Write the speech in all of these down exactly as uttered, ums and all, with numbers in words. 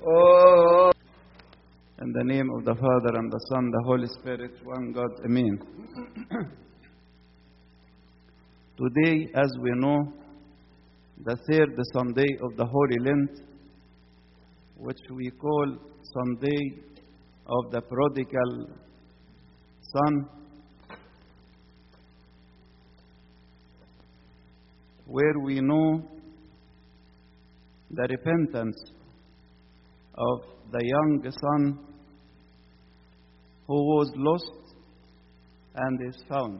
Oh. In the name of the Father, and the Son, the Holy Spirit, one God, Amen. Today, as we know, the third Sunday of the Holy Lent, which we call Sunday of the Prodigal Son, where we know the repentance of the young son who was lost and is found.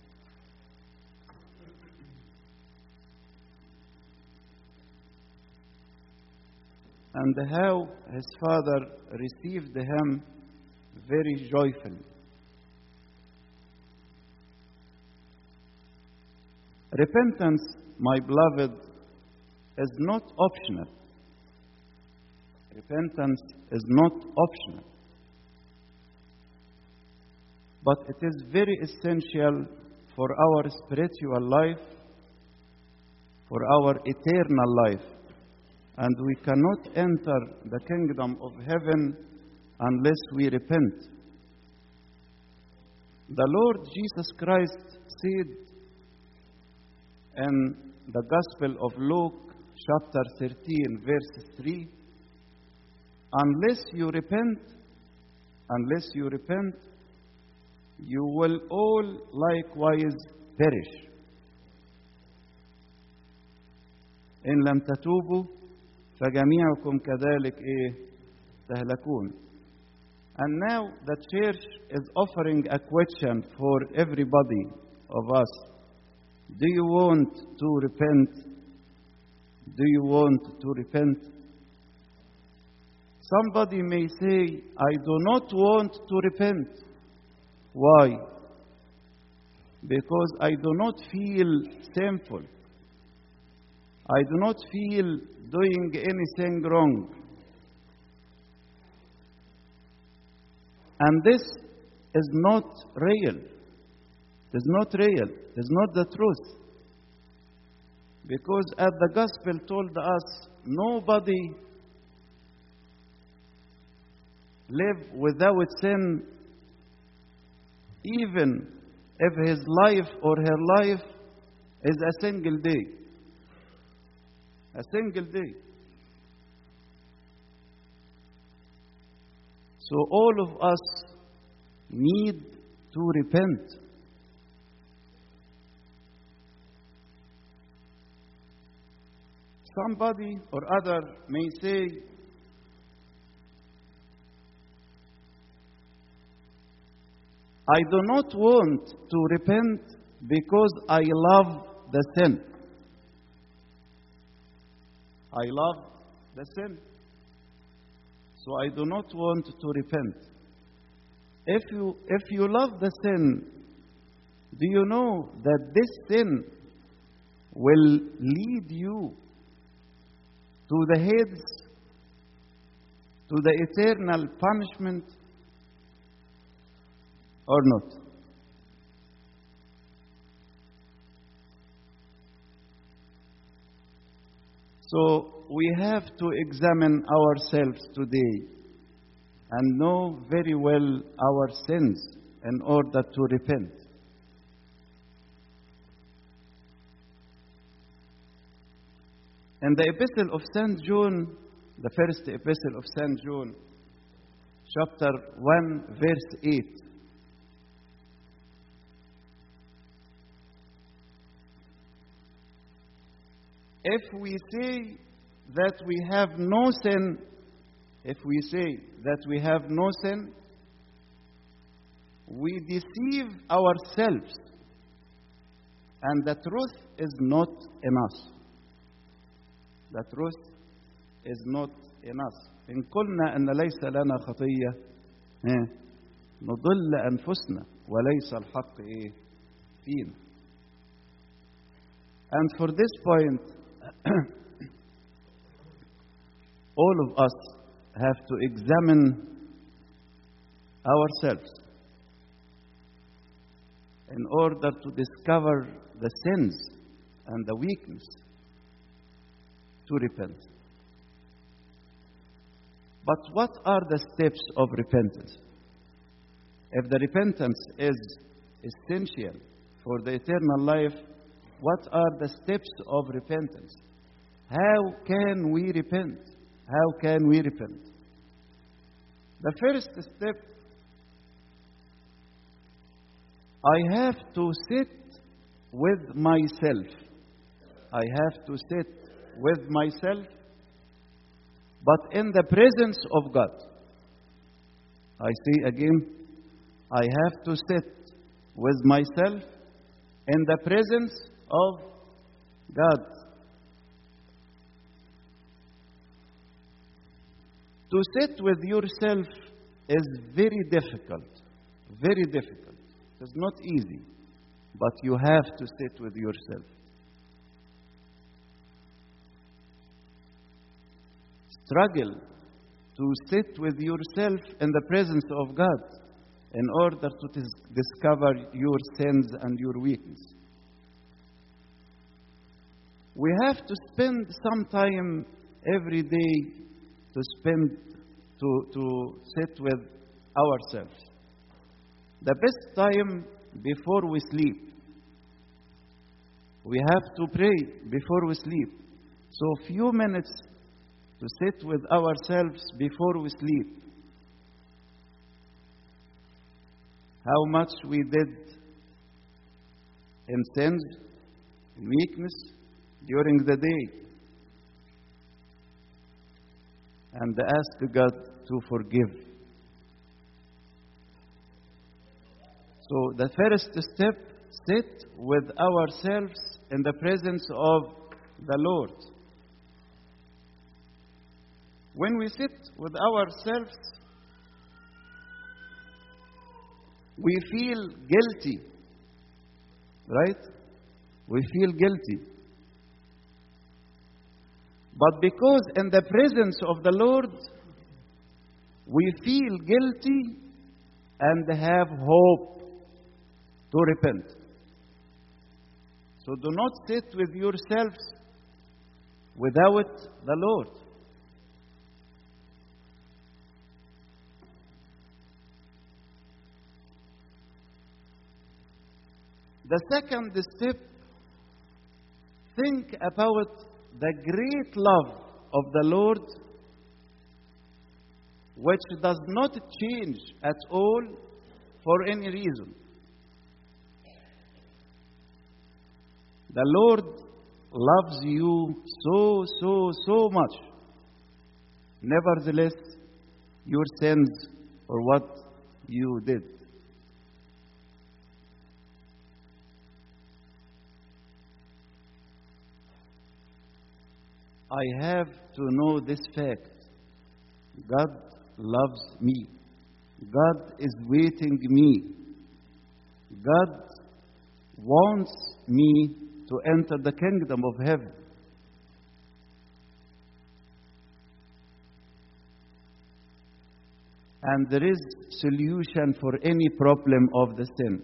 And how his father received him very joyfully. Repentance, my beloved, is not optional. Repentance is not optional. But it is very essential for our spiritual life, for our eternal life. And we cannot enter the kingdom of heaven unless we repent. The Lord Jesus Christ said in the Gospel of Luke, chapter thirteen, verse three, unless you repent, unless you repent, you will all likewise perish. إن لم تتوبوا فجميعكم كذلك إيه تهلكون. And now the church is offering a question for everybody of us. Do you want to repent? Do you want to repent? Somebody may say, I do not want to repent. Why? Because I do not feel sinful. I do not feel doing anything wrong. And this is not real. It is not real. It is not the truth. Because as the gospel told us, nobody live without sin, even if his life or her life is a single day. A single day. So all of us need to repent. Somebody or other may say, I do not want to repent because I love the sin. I love the sin. So I do not want to repent. If you, if you love the sin, do you know that this sin will lead you to the Hades, to the eternal punishment, or not? So we have to examine ourselves today and know very well our sins in order to repent. In the Epistle of Saint John, the first Epistle of Saint John, chapter one, verse eight, if we say that we have no sin, if we say that we have no sin, we deceive ourselves, and the truth is not in us. The truth is not in us. إن قلنا أن ليس لنا خطية نضل أنفسنا وليس الحق إيه فينا. And for this point, all of us have to examine ourselves in order to discover the sins and the weakness to repent. But what are the steps of repentance? If the repentance is essential for the eternal life, what are the steps of repentance? How can we repent? How can we repent? The first step, I have to sit with myself. I have to sit with myself, but in the presence of God. I say again, I have to sit with myself in the presence of God. To sit with yourself is very difficult, very difficult. It's not easy, but you have to sit with yourself. Struggle to sit with yourself in the presence of God in order to dis- discover your sins and your weakness. We have to spend some time every day to spend to, to sit with ourselves. The best time before we sleep. We have to pray before we sleep. So few minutes to sit with ourselves before we sleep. How much we did in sins, in weakness during the day. And ask God to forgive. So the first step, sit with ourselves in the presence of the Lord. When we sit with ourselves, we feel guilty, right? We feel guilty. But because in the presence of the Lord, we feel guilty and have hope to repent. So do not sit with yourselves without the Lord. The second step, think about the great love of the Lord, which does not change at all for any reason. The Lord loves you so, so, so much. Nevertheless, your sins or what you did. I have to know this fact. God loves me. God is waiting me. God wants me to enter the kingdom of heaven. And there is solution for any problem of the sin.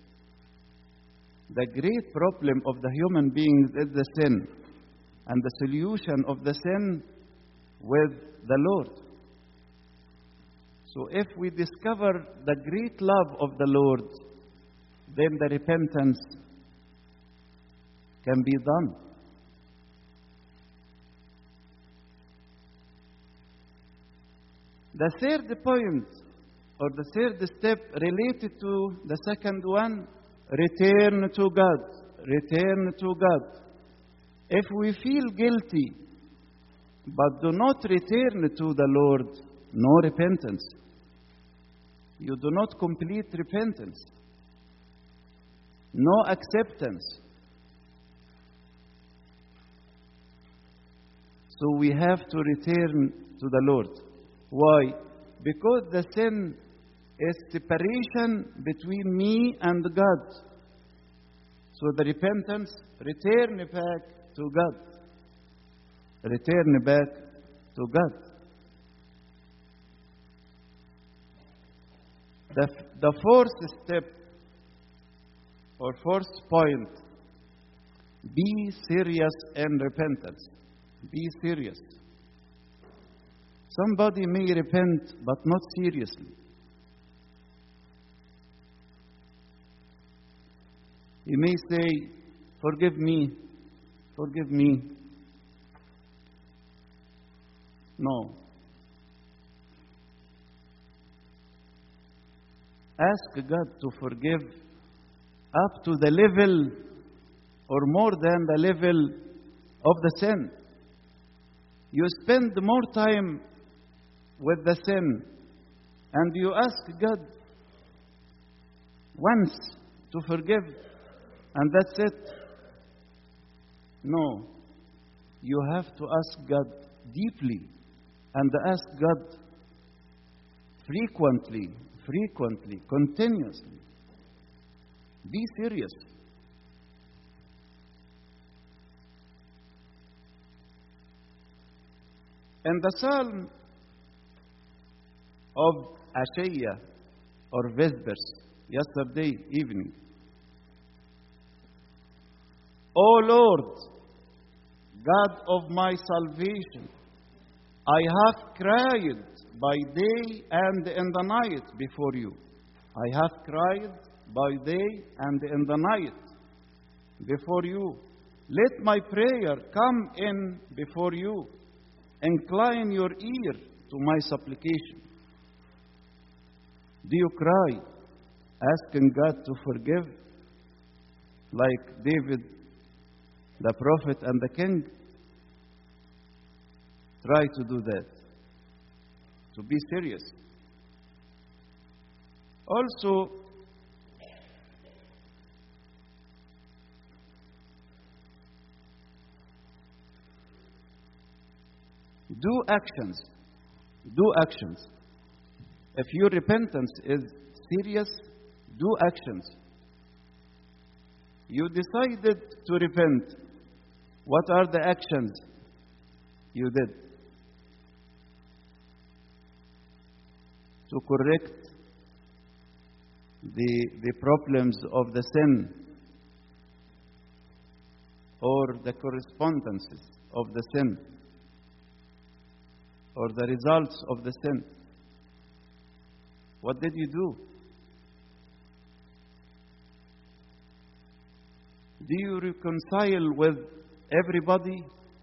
The great problem of the human beings is the sin. And the solution of the sin with the Lord. So if we discover the great love of the Lord, then the repentance can be done. The third point, or the third step related to the second one, return to God. Return to God. If we feel guilty, but do not return to the Lord, no repentance. You do not complete repentance. No acceptance. So we have to return to the Lord. Why? Because the sin is separation between me and God. So the repentance, return back to God. Return back to God. The, the fourth step, or fourth point, be serious in repentance. Be serious. Somebody may repent, but not seriously. He may say, forgive me, forgive me. No. Ask God to forgive up to the level or more than the level of the sin. You spend more time with the sin and you ask God once to forgive and that's it. No. You have to ask God deeply and ask God frequently, frequently, continuously. Be serious. In the Psalm of Ashiyah or Vespers, yesterday evening, O Lord, God of my salvation, I have cried by day and in the night before you. I have cried by day and in the night before you. Let my prayer come in before you. Incline your ear to my supplication. Do you cry, asking God to forgive, like David, the prophet and the king? Try to do that. To be serious. Also, do actions. Do actions. If your repentance is serious, do actions. You decided to repent. What are the actions you did? To correct the, the problems of the sin or the correspondences of the sin or the results of the sin. What did you do? Do you reconcile with everybody?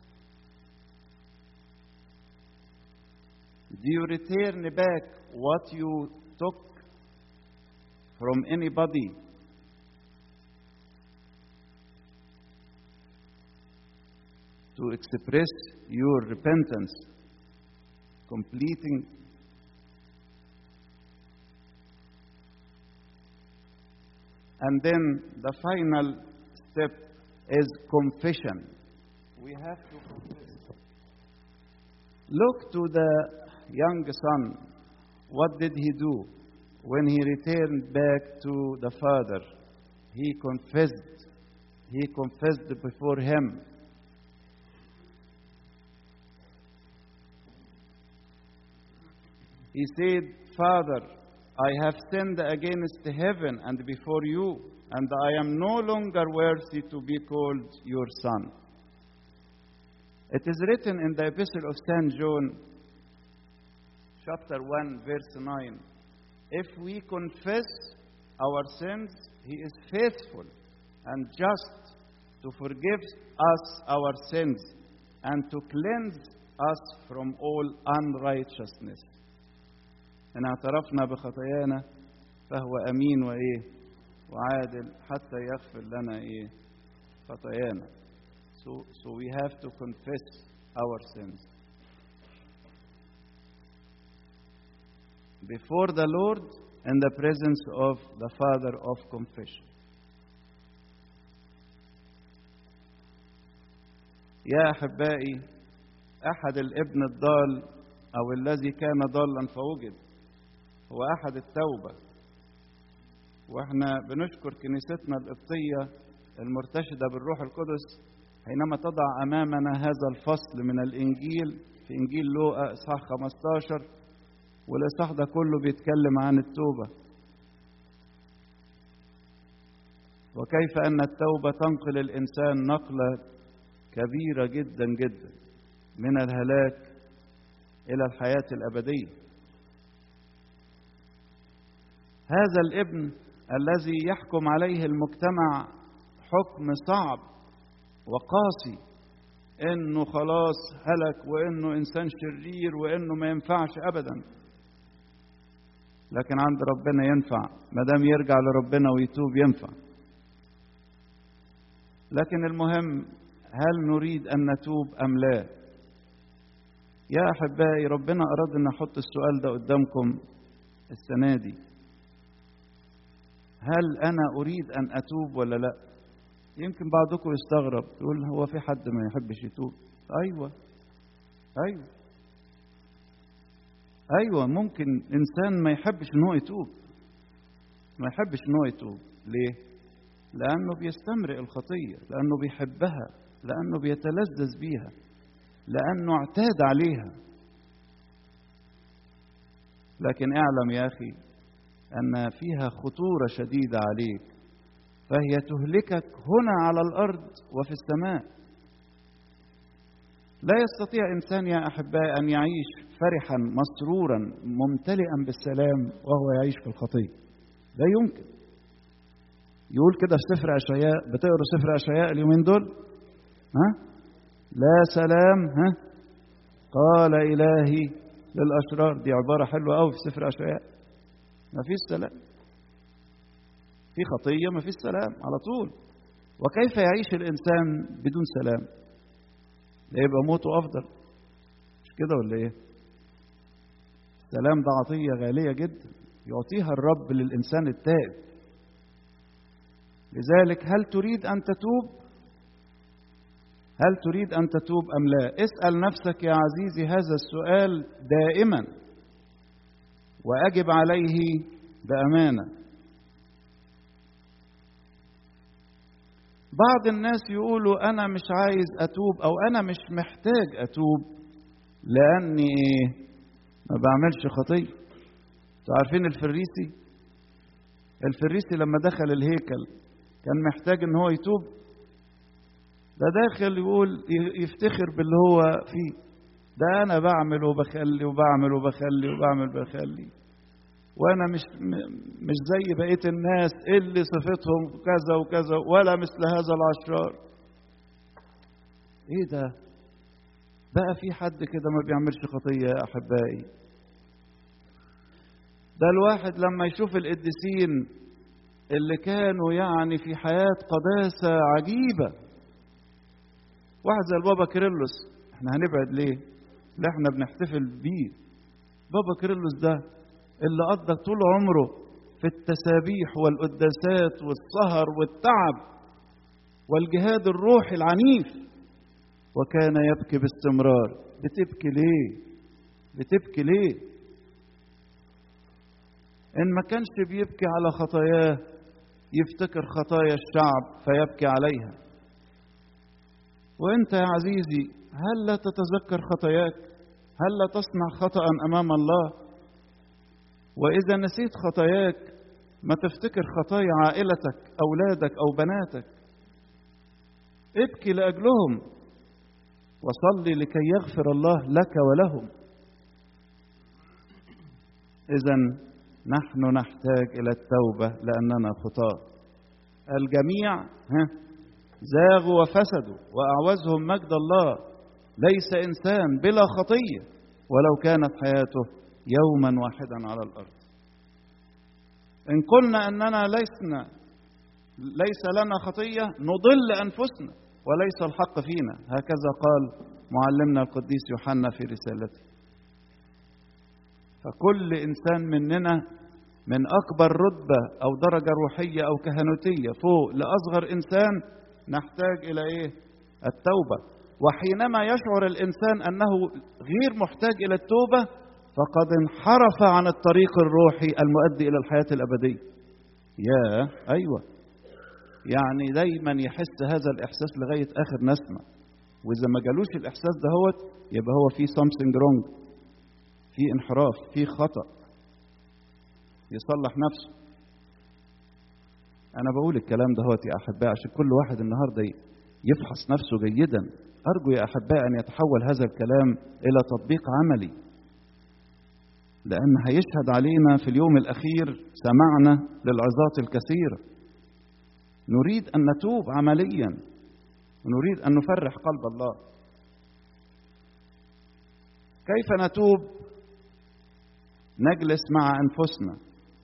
Do you return back what you took from anybody? To express your repentance, completing. And then the final step is confession. We have to confess. Look to the young son. What did he do? When he returned back to the father, he confessed. He confessed before him. He said, Father, I have sinned against heaven and before you, and I am no longer worthy to be called your son. It is written in the Epistle of Saint John, chapter one, verse nine, if we confess our sins, he is faithful and just to forgive us our sins and to cleanse us from all unrighteousness. إن اعترفنا بخطايانا فهو أمين وإيه وعادل حتى يغفر لنا إيه خطايانا. So, so we have to confess our sins before the Lord in the presence of the Father of confession. يا أحبائي أحد الابن الضال أو الذي كان ضالا فوجد هو أحد التوبة. وإحنا بنشكر كنيستنا القبطية المرتشدة بالروح القدس حينما تضع أمامنا هذا الفصل من الإنجيل في إنجيل لوقا إصحاح خمسة عشر، والإصحاح ده كله بيتكلم عن التوبة وكيف أن التوبة تنقل الإنسان نقلة كبيرة جدا جدا من الهلاك إلى الحياة الأبدية. هذا الابن الذي يحكم عليه المجتمع حكم صعب وقاسي، إنه خلاص هلك وإنه إنسان شرير وإنه ما ينفعش أبدا، لكن عند ربنا ينفع، ما دام يرجع لربنا ويتوب ينفع. لكن المهم، هل نريد أن نتوب أم لا؟ يا أحبائي، ربنا أراد أن أحط السؤال ده قدامكم السنة دي. هل أنا أريد أن أتوب ولا لا؟ يمكن بعضكم يستغرب يقول هو في حد ما يحبش يتوب؟ أيوة أيوة أيوة ممكن إنسان ما يحبش إن هو يتوب، ما يحبش إن هو يتوب. ليه؟ لأنه بيستمرئ الخطية، لأنه بيحبها، لأنه بيتلذذ بيها، لأنه اعتاد عليها. لكن اعلم يا أخي أن فيها خطورة شديدة عليك، فهي تهلكك هنا على الأرض وفي السماء. لا يستطيع إنسان يا أحبائي أن يعيش فرحا مسرورا ممتلئا بالسلام وهو يعيش في الخطية. لا يمكن. يقول كده في سفر أشعياء، بتقروا سفر أشعياء اليومين دول؟ ها؟ لا سلام ها قال إلهي للأشرار. دي عبارة حلوة أوي في سفر أشعياء. ما فيش سلام، في خطية ما فيش سلام على طول. وكيف يعيش الإنسان بدون سلام؟ لا يبقى موته أفضل، مش كده ولا إيه؟ السلام ده عطية غالية جدا يعطيها الرب للإنسان التائب. لذلك هل تريد أن تتوب؟ هل تريد أن تتوب أم لا؟ اسأل نفسك يا عزيزي هذا السؤال دائما، وأجب عليه بأمانة. بعض الناس يقولوا أنا مش عايز أتوب، أو أنا مش محتاج أتوب لأني إيه؟ ما بعملش خطية. انتوا عارفين الفريسي؟ الفريسي لما دخل الهيكل كان محتاج إن هو يتوب؟ ده داخل يقول يفتخر باللي هو فيه، ده أنا بعمل وبخلي وبعمل وبخلي وبعمل وبخلي، وأنا مش مش زي بقية الناس اللي صفتهم كذا وكذا، ولا مثل هذا العشار. إيه ده؟ بقى في حد كده ما بيعملش خطية يا أحبائي؟ ده الواحد لما يشوف القديسين اللي كانوا يعني في حياة قداسة عجيبة، واحد زي البابا كيرلس، احنا هنبعد ليه؟ اللي احنا بنحتفل بيه بابا كيرلس ده اللي قضى طول عمره في التسابيح والقداسات والسهر والتعب والجهاد الروحي العنيف، وكان يبكي باستمرار. بتبكي ليه؟ بتبكي ليه؟ إن ما كانش بيبكي على خطاياه يفتكر خطايا الشعب فيبكي عليها. وانت يا عزيزي هل لا تتذكر خطاياك؟ هل لا تصنع خطأ أمام الله؟ وإذا نسيت خطاياك ما تفتكر خطايا عائلتك، أولادك أو بناتك، ابكي لأجلهم وصلي لكي يغفر الله لك ولهم. إذن نحن نحتاج إلى التوبة لأننا خطاة. الجميع ها زاغوا وفسدوا وأعوزهم مجد الله. ليس إنسان بلا خطية ولو كانت حياته يوما واحدا على الأرض. إن قلنا أننا لسنا ليس لنا خطية نضل أنفسنا وليس الحق فينا، هكذا قال معلمنا القديس يوحنا في رسالته. فكل إنسان مننا من أكبر رتبة أو درجة روحية أو كهنوتية فوق لأصغر إنسان نحتاج إلى إيه؟ التوبة. وحينما يشعر الإنسان أنه غير محتاج إلى التوبة فقد انحرف عن الطريق الروحي المؤدي إلى الحياة الأبدية. يا أيوة، يعني دايما يحس هذا الإحساس لغاية آخر نسمة، وإذا ما جالوش الإحساس ده هو يبقى هو في something wrong، في انحراف، في خطأ، يصلح نفسه. أنا بقول الكلام ده هو يا أحبائي عشان كل واحد النهاردة يفحص نفسه جيدا. أرجو يا أحبائي أن يتحول هذا الكلام إلى تطبيق عملي لأن هيشهد علينا في اليوم الأخير سمعنا للعظات الكثيرة. نريد أن نتوب عمليا، ونريد أن نفرح قلب الله. كيف نتوب؟ نجلس مع أنفسنا.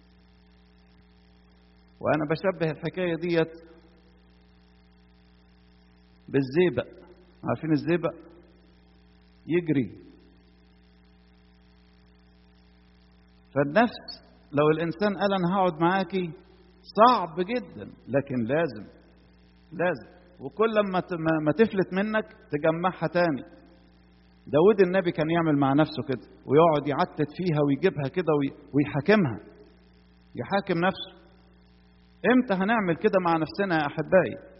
وأنا بشبه الحكاية ديت بالزيبق. عارفين الزيبق؟ يجري. فالنفس لو الإنسان قال أنا هقعد معاكي صعب جدا، لكن لازم لازم وكل ما تفلت منك تجمعها تاني. داود النبي كان يعمل مع نفسه كده، ويقعد يعتت فيها ويجيبها كده ويحاكمها، يحاكم نفسه. امتى هنعمل كده مع نفسنا يا أحبائي؟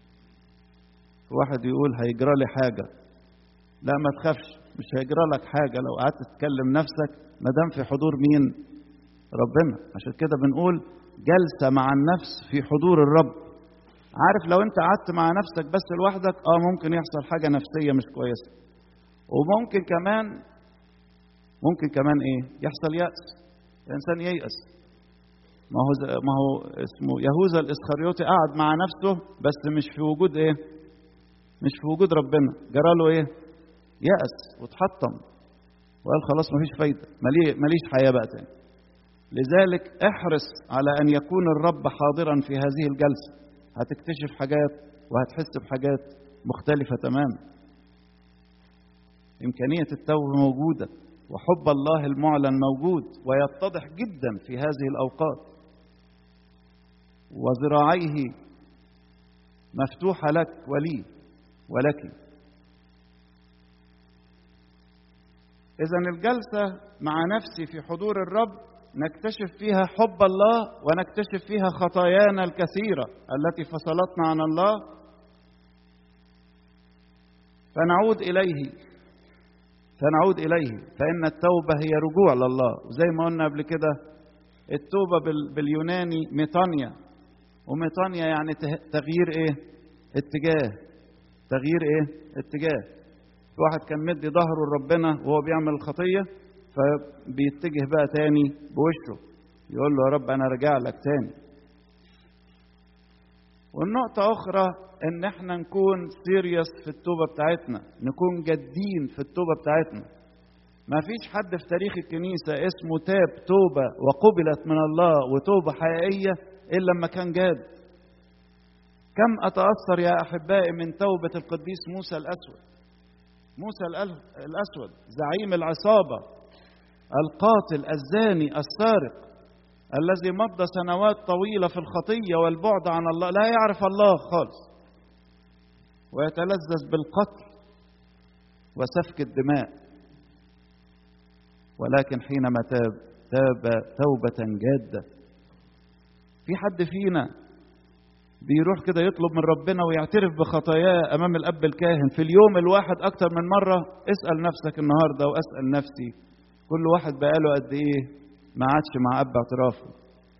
واحد يقول هيجرى لي حاجة. لا، ما تخافش، مش هيجرى لك حاجة لو قعدت تتكلم نفسك، ما دام في حضور مين؟ ربنا. عشان كده بنقول جلسة مع النفس في حضور الرب. عارف لو انت قعدت مع نفسك بس لوحدك، اه ممكن يحصل حاجة نفسية مش كويسة، وممكن كمان ممكن كمان ايه؟ يحصل يأس، الإنسان ييأس. ما هو ما هو اسمه يهوذا الإسخريوطي قعد مع نفسه بس مش في وجود ايه؟ مش في وجود ربنا. جرى له ايه؟ يأس وتحطم وقال خلاص مفيش فايدة، ماليش حياة بقى تاني. لذلك احرص على أن يكون الرب حاضرا في هذه الجلسة. هتكتشف حاجات وهتحس بحاجات مختلفة تماما. إمكانية التوبة موجودة، وحب الله المعلن موجود ويتضح جدا في هذه الأوقات، وذراعيه مفتوحة لك ولي ولك. إذن الجلسة مع نفسي في حضور الرب نكتشف فيها حب الله، ونكتشف فيها خطايانا الكثيرة التي فصلتنا عن الله، فنعود إليه فنعود إليه فإن التوبة هي رجوع لله. وزي ما قلنا قبل كده، التوبة باليوناني ميطانيا، وميطانيا يعني تغيير إيه؟ اتجاه. تغيير إيه؟ اتجاه. في واحد كان مدي ظهره لربنا وهو بيعمل الخطية، فبيتجه بقى تاني بوشه، يقول له يا رب أنا رجع لك تاني. والنقطة أخرى إن احنا نكون سيريس في التوبة بتاعتنا، نكون جادين في التوبة بتاعتنا. ما فيش حد في تاريخ الكنيسة اسمه تاب توبة وقبلت من الله وتوبة حقيقية إلا لما كان جاد. كم أتأثر يا أحبائي من توبة القديس موسى الأسود. موسى الأسود زعيم العصابة، القاتل الزاني السارق، الذي مضى سنوات طويلة في الخطية والبعد عن الله، لا يعرف الله خالص، ويتلذذ بالقتل وسفك الدماء. ولكن حينما تاب تاب توبة جادة. في حد فينا بيروح كده يطلب من ربنا ويعترف بخطاياه أمام الأب الكاهن في اليوم الواحد أكتر من مرة؟ اسأل نفسك النهاردة وأسأل نفسي، كل واحد بقاله قد إيه ما عادش مع أب اعترافه؟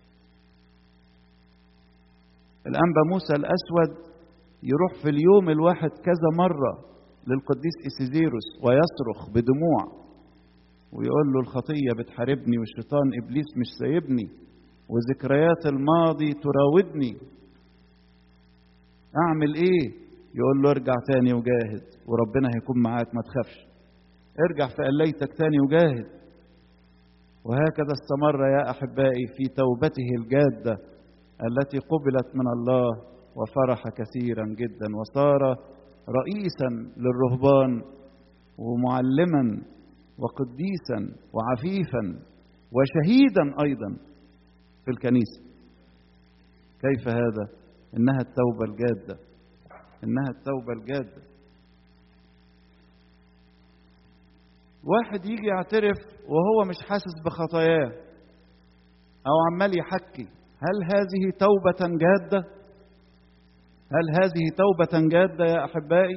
الأنبا موسى الأسود يروح في اليوم الواحد كذا مرة للقديس إسيزيروس ويصرخ بدموع ويقول له الخطية بتحاربني والشيطان إبليس مش سايبني وذكريات الماضي تراودني، أعمل إيه؟ يقول له ارجع تاني وجاهد وربنا هيكون معاك، ما تخافش، ارجع في قليتك تاني وجاهد. وهكذا استمر يا أحبائي في توبته الجادة التي قبلت من الله، وفرح كثيرا جدا، وصار رئيسا للرهبان ومعلما وقديسا وعفيفا وشهيدا أيضا في الكنيسة. كيف هذا؟ إنها التوبة الجادة، إنها التوبة الجادة. واحد يجي يعترف وهو مش حاسس بخطاياه أو عمال يحكي، هل هذه توبة جادة؟ هل هذه توبة جادة يا أحبائي؟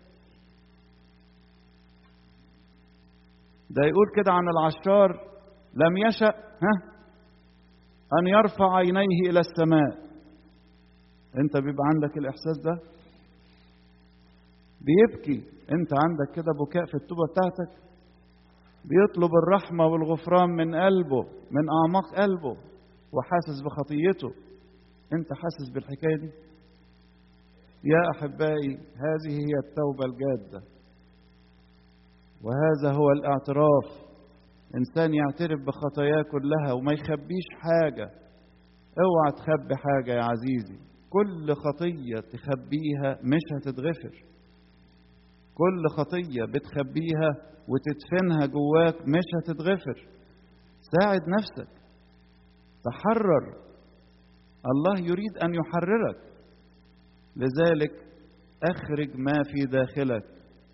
ده يقول كده عن العشار لم يشأ ها أن يرفع عينيه إلى السماء. أنت بيبقى عندك الإحساس ده؟ بيبكي، أنت عندك كده بكاء في التوبة بتاعتك؟ بيطلب الرحمة والغفران من قلبه، من أعماق قلبه، وحاسس بخطيته. أنت حاسس بالحكاية دي؟ يا أحبائي، هذه هي التوبة الجادة، وهذا هو الاعتراف. إنسان يعترف بخطاياه كلها وما يخبيش حاجة. اوعى تخبي حاجة يا عزيزي. كل خطية تخبيها مش هتتغفر. كل خطية بتخبيها وتدفنها جواك مش هتتغفر. ساعد نفسك، تحرر. الله يريد أن يحررك، لذلك أخرج ما في داخلك.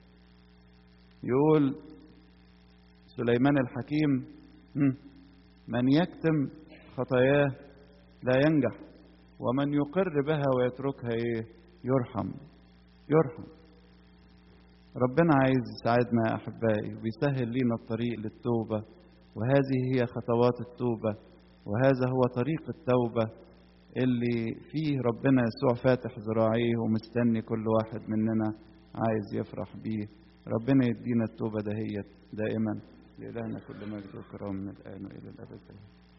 يقول سليمان الحكيم: من يكتم خطاياه لا ينجح، ومن يقر بها ويتركها ايه؟ يرحم. يرحم. ربنا عايز يساعدنا يا أحبائي، ويسهل لنا الطريق للتوبة، وهذه هي خطوات التوبة، وهذا هو طريق التوبة اللي فيه ربنا يسوع فاتح ذراعيه ومستني كل واحد مننا عايز يفرح بيه. ربنا يدينا التوبة دهيت دائما. لإلهنا كل مجد وكرام من الآن وإلى الأبد.